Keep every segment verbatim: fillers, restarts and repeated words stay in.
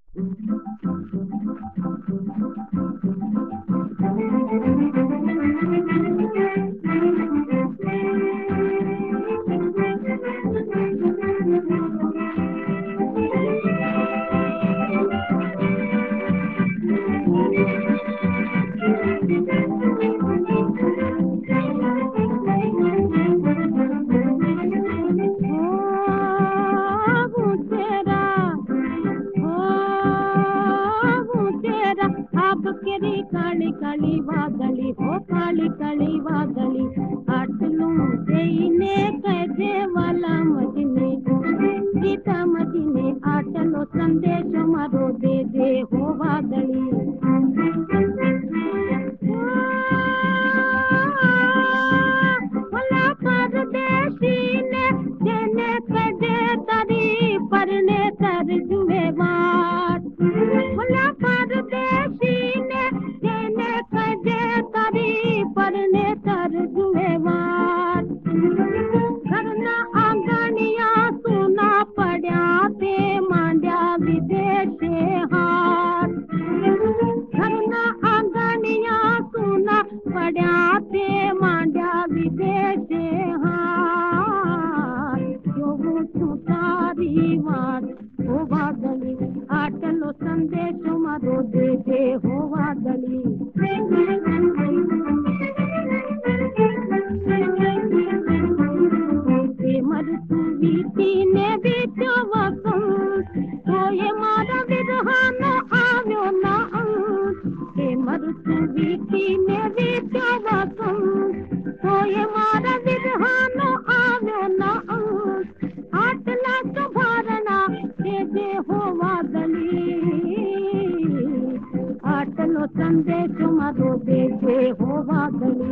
अब केरी काली काली वादली हो काली काली वादली आटलू देने कैसे वाला मदने गीता मदने आटलो संदेश मारो दे दे हो वादली भला परदेसी ने देने कैसे तारी परने तर जुएवार भला परदेसी ने देने कैसे तारी परने तर जुएवार घरना आंगनिया सुना पड़ा ते मांड्या विदेश हार घरना आंगनिया सुना पड़ा ते मांड्या विदेश हार जो तारी वार हो वादली आटलो संदेश मारो दे दे हो वादली मरतुवी ने बीचो वसंत तो ये मारा विरहानो आव्यो ना हे मरतुवी ने बीचो वसंत तो ये मारा विरहानो आव्यो ना आटला तो भरना दे दे हो वादली आटलो संदेश मारो दे दे हो वादली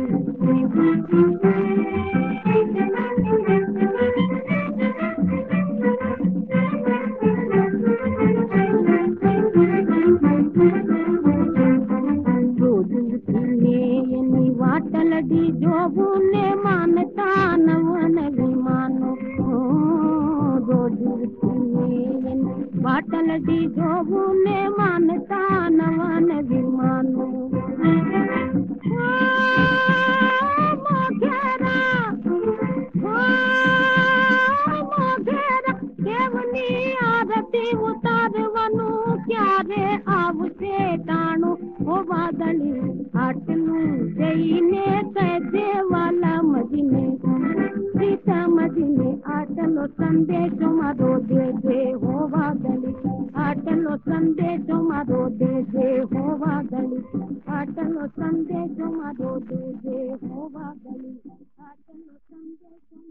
वाटलडी जोबुने मानता नवन विमानो रोजुने वाटलडी जोबुने मानता नवन विमानो मोघेरा मोघेरा देवनी आरती उतारवनु क्या रे आवसे टाणो हो वादली आटलू जईने कैसे वाला मदीने सीता मदीने आटलो संदेश मारो दे दे हो वादली आटलो संदेश मारो दे दे हो वादली आटलो संदेश मारो दे दे हो वादली आटलो संदेश